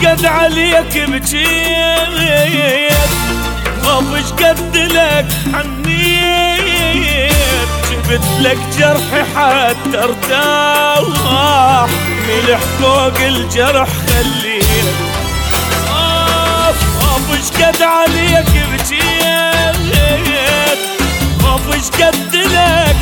قد عليك بجيت وش قد لك حنيت، جبت لك جرحي حتى ارتاح، ملح فوق الجرح خليت. وش قد عليك بجيت وش قد لك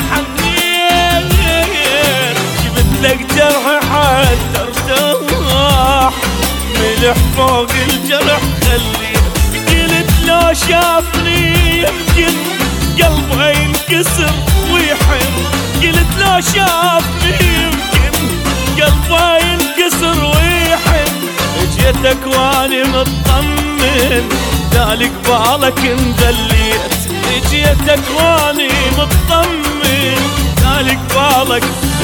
حنيت، جبت لك جرحي حتى ارتاح، ملح فوق الجرح خليت. قلت لو شافني يمكن قلبه ينكسر ويحن، قلت لو شافني يمكن قلبه ينكسر ويحن، جيتك واني مطمن ذلك بالك انذليت، جيتك واني مطمن ذلك بالك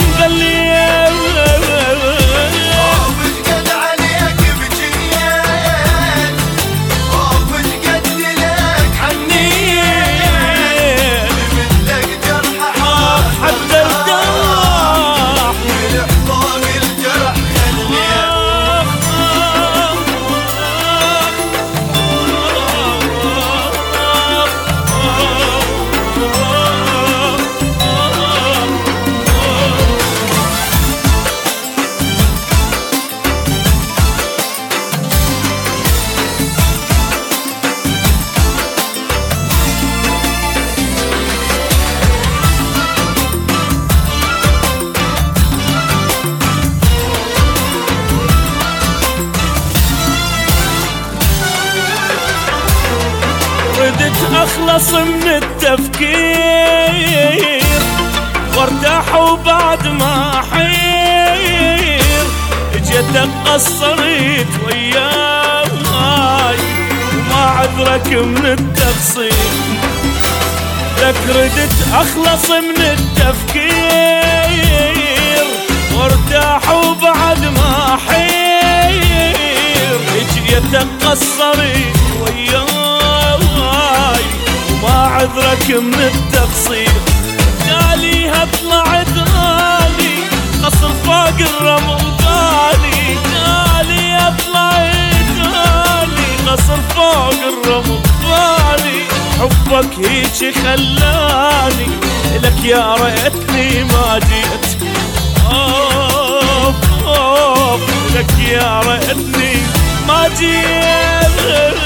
انذليت. ردت أخلص من التفكير وارتاح وبعد ما حير، جيتك قصرت وياي وما عذرك من التقصير، لك ردت أخلص من التفكير وارتاح وبعد ما حير، جيتك قصرت وياي وما عذرك من التقصير. داليها طلعت غالي قصر فوق الرمل غالي، داليها طلعت غالي قصر فوق الرمل غالي، حبك هيك خلاني لك يا ريتني ما جيت، اوف اوف لك يا ريتني ما جيت.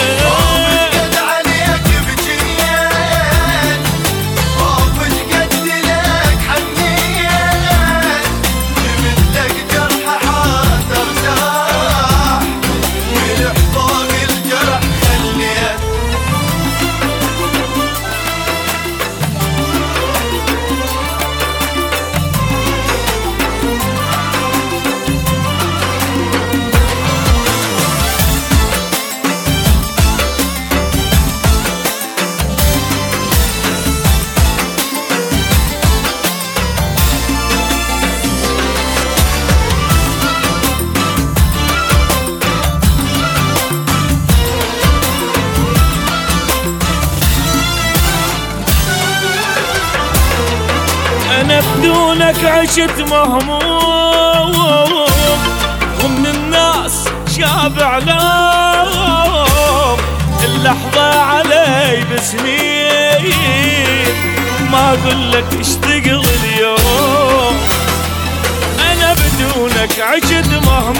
أنا بدونك عشت مهموم ومن الناس شابع لوم، اللحظة علي بسنين ما أقولك اشتغل اليوم. أنا بدونك عشت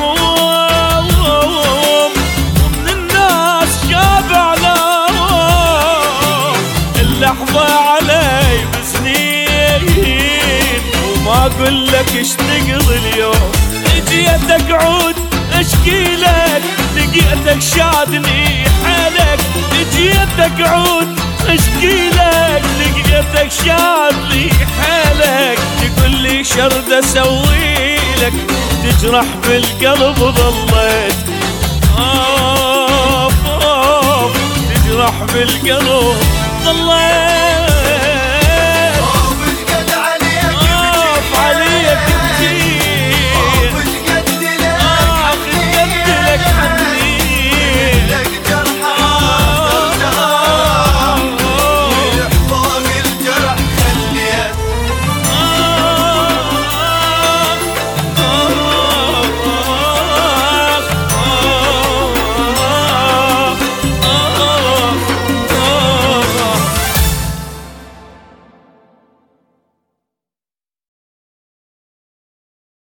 مهموم ومن الناس شابع لوم، اللحظة علي بسنين ما أقولك اشتغل اليوم. جيتك عود اشكي لك لقيتك شادني حالك، جيتك عود اشكي لك لقيتك شادني حالك، تقول لي شرد اسوي لك تجرح بالقلب ظليت، اوف اوف تجرح بالقلب ظليت.